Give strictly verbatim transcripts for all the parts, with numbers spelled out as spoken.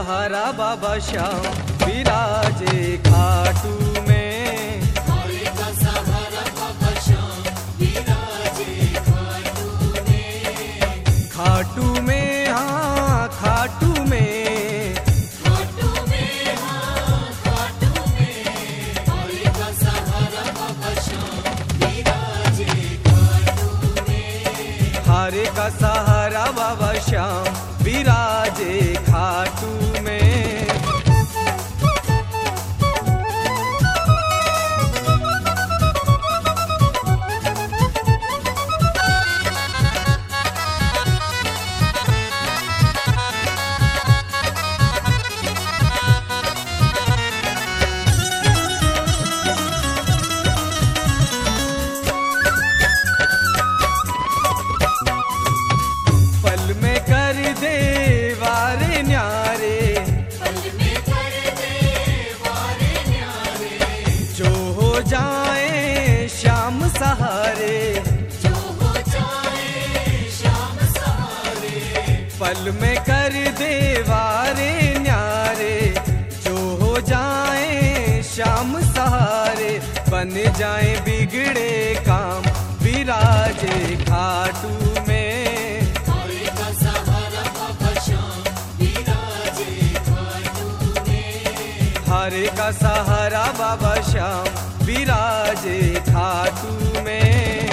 सहारा बाबा श्याम विराजे खाटू में। हरे का सहारा बाबा श्याम विराजे खाटू में। खाटू में हाँ खाटू में, खाटू में हाँ खाटू में। हरे का सहारा बाबा श्याम विराजे खाटू में। हरे का सहारा बाबा श्याम विराजे खाटू में। पल में कर दे वारे न्यारे, पल में कर दे वारे न्यारे। जो हो जाए श्याम सहारे। जो हो जाए श्याम सहारे। पल में कर दे वारे न्यारे, जो हो जाए श्याम सहारे। बन जाए बिगड़े काम विराजे खाटू में। हरे का सहारा बाबा श्याम विराजे खाटू में। हरे का सहारा बाबा श्याम विराजे खाटू में।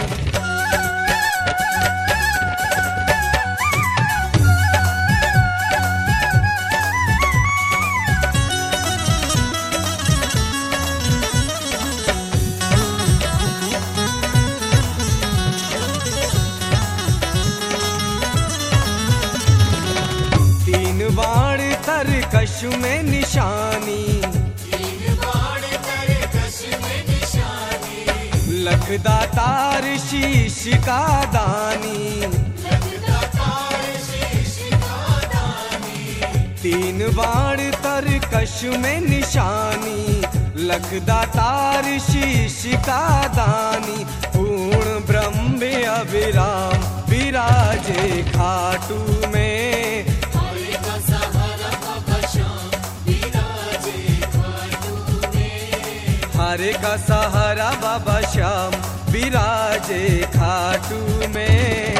तीन बाण तरकश में निशानी, तीन बाण तरकश में निशानी। लखदा तार शीश का दानी। लगता तार शीश का दानी। तीन बाण तरकश में निशानी, लखदा तार शीश का दानी। पूर्ण ब्रह्म अभिराम विराजे खाटू में। हरे का सहारा बाबा श्याम विराजे खाटू में। हरे का सहारा बाबा श्याम विराजे खाटू में।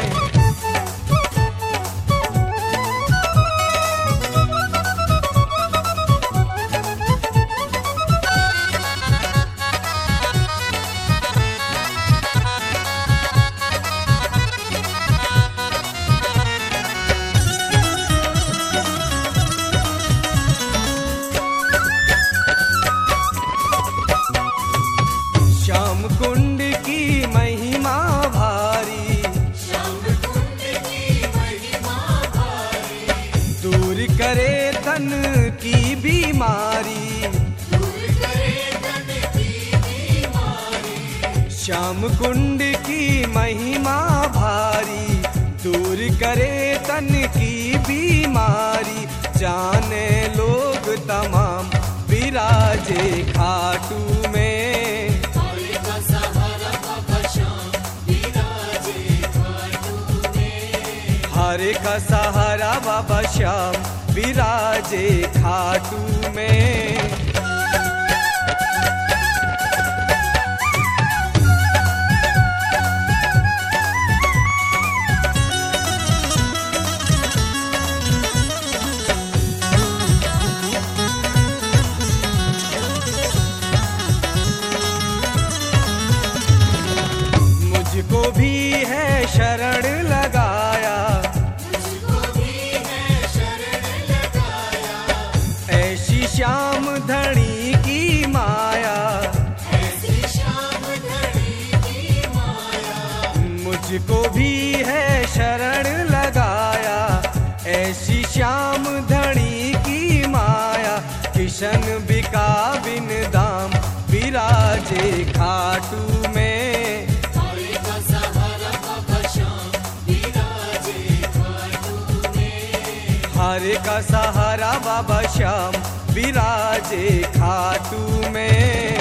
श्याम कुंड की महिमा भारी, श्याम कुंड की महिमा भारी। दूर करे तन की बीमारी। दूर करे तन की बीमारी। श्याम कुंड की महिमा भारी, दूर करे तन की बीमारी। जाने लोग तमाम विराजे खाटू में। हरे का सहारा बाबा श्याम विराजे खाटू में। हरे का सहारा बाबा श्याम विराजे खाटू में। मुझको भी है शरण लगाया, मुझको भी है शरण लगाया। ऐसी श्याम धनी की माया। ऐसी श्याम धनी की माया। मुझको भी है शरण लगाया, ऐसी श्याम धनी की माया। किशन बिका बिन दाम विराजे खाटू में। हरे का सहारा बाबा श्याम विराजे खाटू में। हरे का सहारा बाबा श्याम विराजे खाटू में।